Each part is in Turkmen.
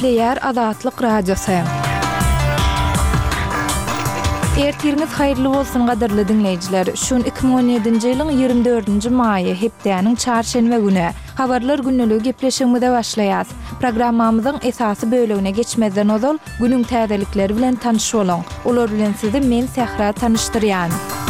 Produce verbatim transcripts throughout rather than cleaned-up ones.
Esleyer Azatlyk Radiosu. Ertiriniz hayırlı bolsun gaderli dinleyijiler. Şun iki bin on ýedinji ýylyň ýygrimi dördünji maýy hepdeniň çarşenbe güni habarlar günneligi gepleşigimizde başlaýar. Programmamyzyň esasy bölegine geçmezden ozal günüň täzelikleri bilen tanışy bolun. Olar bilen sizi men Sehra tanışdyrýan.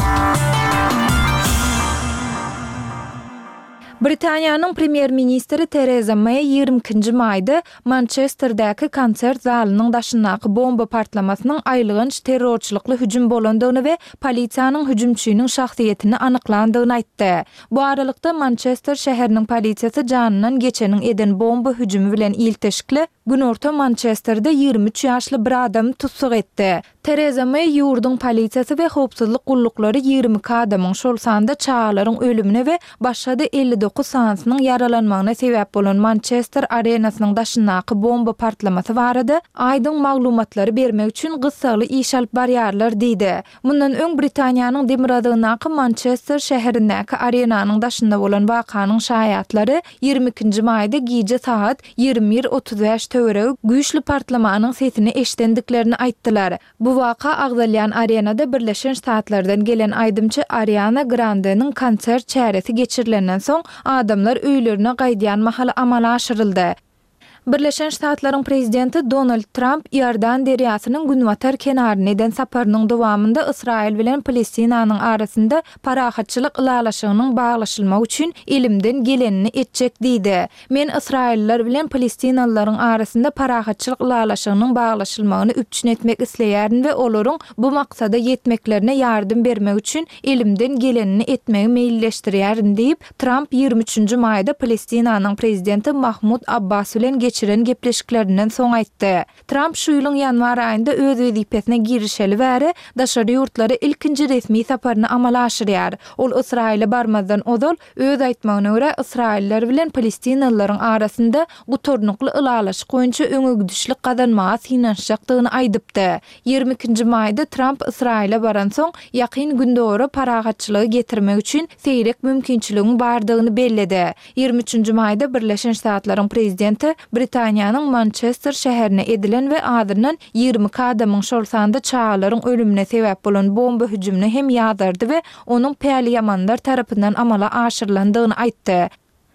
Britaniýanyň premier ministri Theresa May ýygrimi ikinji maýda Manchesterdäki konsert zalynyň daşyndaky bomba partlamasynyň aýlygynç terrorçylykly hüjüm bolandygyny we polisiýanyň hüjümçüniň şahsiýetini anyklandygyny aýtdy. Bu aralykda Manchester şäheriniň polisiýasy janynyň geçeniň eden bomba hüjümi bilen ilteşikli günorta Manchester'da ýygrimi üç ýaşly bir adamy tutsak etdi. Theresa May ýurduň polisiýasy we howpsuzlyk gullukları ýygrimi iki adamyň şol sanda çağalaryň ölümine we başga da elli dokuz sansynyň yaralanmagyna sebäp bolan Manchester arenasynyň daşyndaky bomba partlamasy barada aýdyň maglumatlary bermek üçin gysgaly iş alyp barýarlar diýdi. Mundan öň Britaniýanyň demir adyndaky Manchester şäherindäki arenanyň daşynda bolan wakanyň şahiatlary ýygrimi ikinji maýda giýje saat ýygrimi bir otuz beş töwereg güýçli partlamanyň sesini eşitendiklerini aýtdylar. Bu waka Agdalyan arenada Birleşen Ştatlardan gelen aýdymçy Ariana Grande'niň konsert çäresi geçirilenden soň adamlar öýlerine gaýdýan mahala amala aşyryldy. Birleşen Ştatlaryň prezidenti Donald Trump Ýardan derýasynyň günwatar kenaryna eden saparynyň dowamında Israil bilen Palestinanyň arasynda parahatçylyk ılalaşygynyň baglaşylmagy üçin elimden gelenini etjek diýdi. Men Israilliler bilen Palestinalylaryň arasynda parahatçylyk ılalaşygynyň baglaşylmagyny üpçün etmek isleýärin we olaryň bu maksada ýetmeklerine ýardym bermek üçin elimden gelenini etmegi meýilleşdirýärin diýip Trump ýygrimi üçünji maýda Palestinanyň prezidenti Mahmud Abbas bilen geçiren gepleşiklerinden soň aýtdy. Trump şu ýylyň ýanwar aýynda öz wezipesine girişeli bäri daşary ýurtlary ilkinji resmi saparyny amala aşyrýar. Ol Israile barmazdan ozal öz aýtmagyna görä Israilliler bilen Palestinalylaryň arasynda gutornukly ılalaşyk goýunça öňe gidişlik gazanmaga synanşjakdygyny aýdypdy. ýygrimi ikinji maýda Trump Israile baran soň ýakyn gündöre paragatçylygy getirmek üçin seýrek mümkinçiligiň bardygyny belledi. ýygrimi üçünji maýda Birleşen Ştatlaryň prezidenti Britaniýanyň Manchester şäherine edilen we adyrnan ýygrimi iki adamyň şol sanda çağalaryň ölümine sebäp bolan bomba hüjümine hem ýadardy we onuň päli ýamanlar tarapyndan amala aşyrylandygyny aýtdy.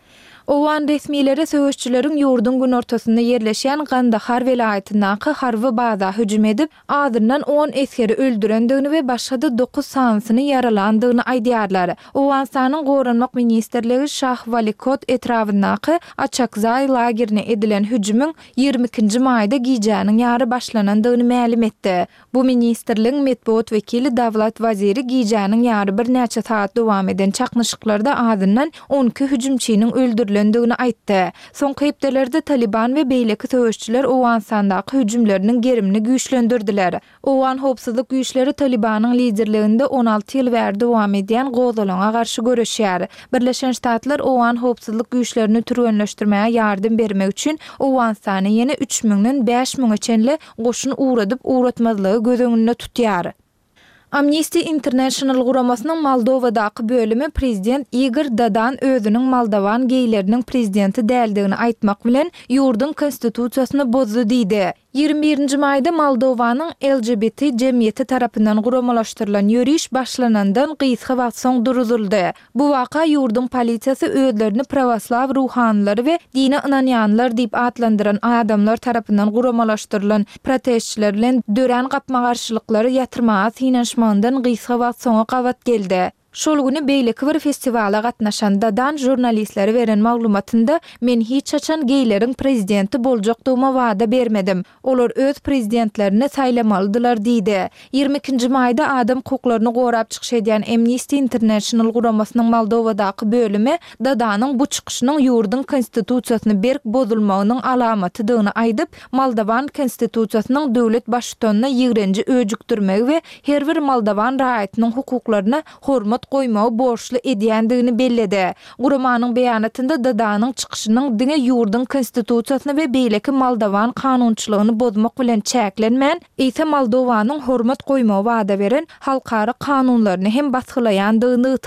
Owan resmileri söwüşçüleriň ýurdun gün ortasynda ýerleşýän Gandahar welaýatyndaky harby baza hüjüm edip adyrnan on eskeri öldürendigini we başga da dokuz sansyny yaralandygyny aýdýarlar. Owan sanyň Goranmak ministrligi Şah Walikot etrafyndaky Açakzay lagerine edilen hüjümüň ýygrimi ikinji maýda giýjäniň ýary başlanandygyny ma'lum etdi. Bu ministrligiň medpuat wekili Dawlat waziri giýjäniň ýary bir näçe saat dowam eden çaknyşyklarda adyrnan on iki hüjümçiniň öldürilen öldürüldüğünü aýtdy. Soňky hepdelerde Taliban we beýleki söwüşçüler Owan sandaky hüjümleriniň gerimini güýçlendirdiler. Owan howpsuzlyk güýçleri Talibanyň liderliginde on alty ýyl bäri dowam edýän gozalaňa garşy görüşýär. Birleşen Ştatlar Owan howpsuzlyk güýçlerini türgenleşdirmäge ýardym bermek üçin Owan sany ýene üç miňden beş miňe çenli goşun uğradyp uğratmazlygy göz öňünde tutýar. Amnesty International guramasynyň Moldowadaky bölümi prezident Igor Dadan özüniň Moldowan geýleriniň prezidenti däldigini aýtmak bilen ýurdun konstitusiýasyny bozdy diýdi. ýygrimi birinji maýda Moldowanyň L G B T jemgyýeti tarapyndan guramalaşdyrylan ýöriş başlanandan gysga wagt soň duruldy. Bu waka ýurdun polisiýasy özlerini prawaslaw ruhanlary we dine inanýanlar diýip adlandyran adamlar tarapyndan guramalaşdyrylan protestçiler bilen dören gapma garşylyklary ýatyrmaga synanşmandan gysga wagt soňa gawat geldi. Şol güni beýleki bir festiwala gatnaşan Dadan jurnalistlere beren maglumatynda men hiç açan geýleriň prezidenti boljakdygyma wada bermedim. Olar öz prezidentlerini saýlamalydylar diýdi. ýygrimi ikinji maýda adam hukuklaryny gorap çykyş edýän Amnesty International guramasynyň Moldowadaky bölümi Dadanyň bu çykyşynyň ýurdun konstitusiýasyny berk bozulmagynyň alamatydygyny aýdyp, Moldowan konstitusiýasynyň döwlet başçysyna ýigrenji öjükdirmegi we her bir Moldowan raýatynyň hukuklaryna hormat goýmagy borçly edýändigini belledi. Guramanyň beýanatynda Dadanyň çykyşynyň diňe ýurdun konstitusiýasyny we beýleki Moldowan kanunçylygyny bozmak bilen çäklenmän, ýa-da Moldowanyň hormat goýmagy wada beren halkara kanunlaryny hem basgylaýandygyny